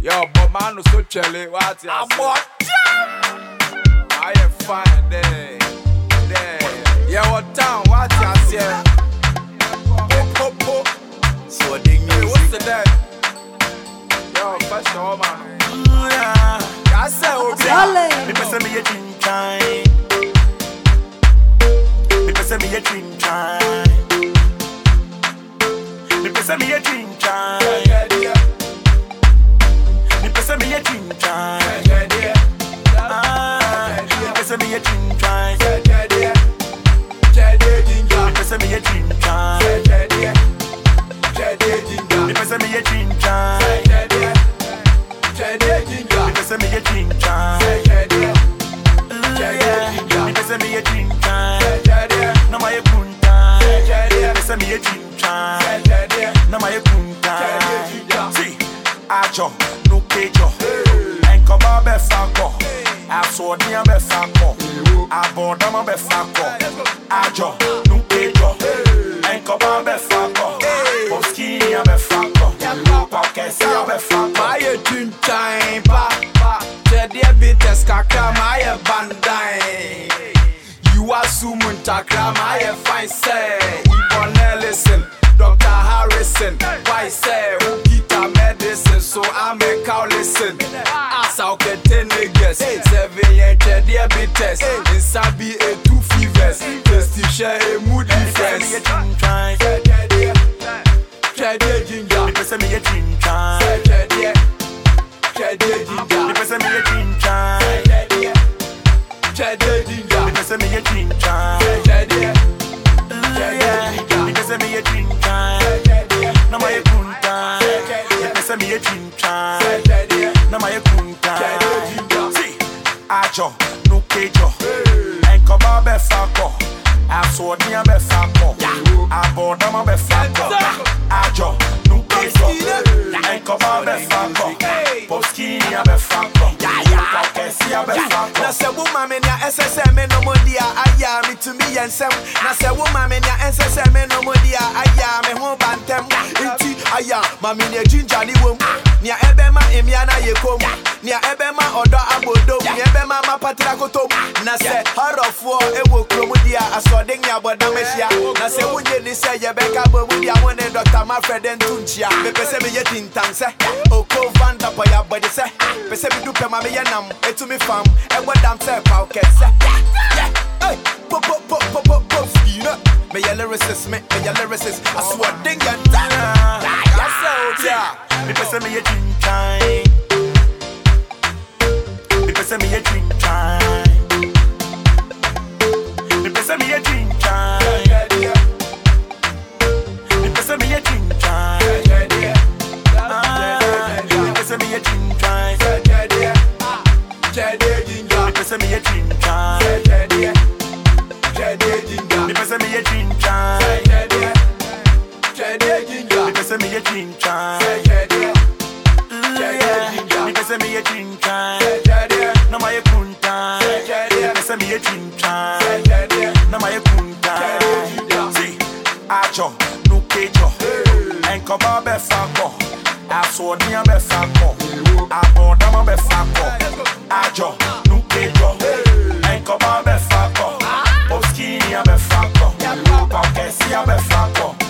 Yo, but man, no so chilly. What you I am fine there. Yeah, what town? What you say? So ding me. What's the day? Yo, first of all, man. I say, okay. Me pese me a dream time. Me pese me a dream time. Me pese me a dream time. Me pese me a dream time. Me pese me a dream time. Me pese me a dream time. Me pese me a dream time. Me pese me a dream time. Me pese me a dream time. Na my punta. Me pese me a dream time. Na my punta. See, ajo, no kejo. Enko ba be fako. Aso ni be fako. Abodama be fako. Ajo, no kejo. Enko ba be fako. Oski ni be fako. Pakesi be fako. My dream time, pa. Chedia bites kakra, my bandai. You are sumun takra, my fine say. Ibon listen, Dr. Harrison. Why say, Ukita medicine, so I make out listen. As I'll get 10 niggas, 7 year chedia bites. Inside be a 2 fevers. Testy share a mood difference. Chedia ginger. Me pese me a dream time. Chedia ginger. Me pese me a dream time. Chedia ginger. Me pese me a dream time. Me pese me a dream time. Na my punta. Me pese me a dream time. Na my punta. See, ajo, no kejo. Enko ba be fako. Aso ni be fako. Abodama be fako. Ajo, no kejo. Enko ba be fako. Poski ni be fako. Pakesi be fako. Na se woman me nya SSM no mo dia aya me to me yensem. Na se woman me nya SSM no mo dia aya me ho bantem. Inti aya ma me nya ginger ni wom. Nia ebema emia na yekom. Nia ebema odo abodo. Nia ebema mapatira kotom. Na se horofo ewo kromu dia asodeng ya boda mehia. Na se wunye ni se yebeka bomu dia wone Dr. Manfred Ntunchia. Me pese me yetin tanse. Oko vanda pa ya body se. Pese me dupe ma me yenam etu me fam. Ewo dam se pa okese. Hey, pop skina. Me ya lyricist, me ya lyricist. Asodeng ya dana. Me pese me a dream time. Me pese me a dream time. Me pese me a dream time. Me pese me a dream time. Me pese me a dream time. Me pese me a dream time. Me pese me a dream time. Me pese me a dream time. Me pese me a dream time. Na my punta. Me pese me a dream time. Na my punta. See, ajo, no kejo. Enko ba be fako. Aso ni be fako. Abodama be fako. Ajo, no kejo. Enko ba be fako. Oski ni be fako. Pakesi be fako.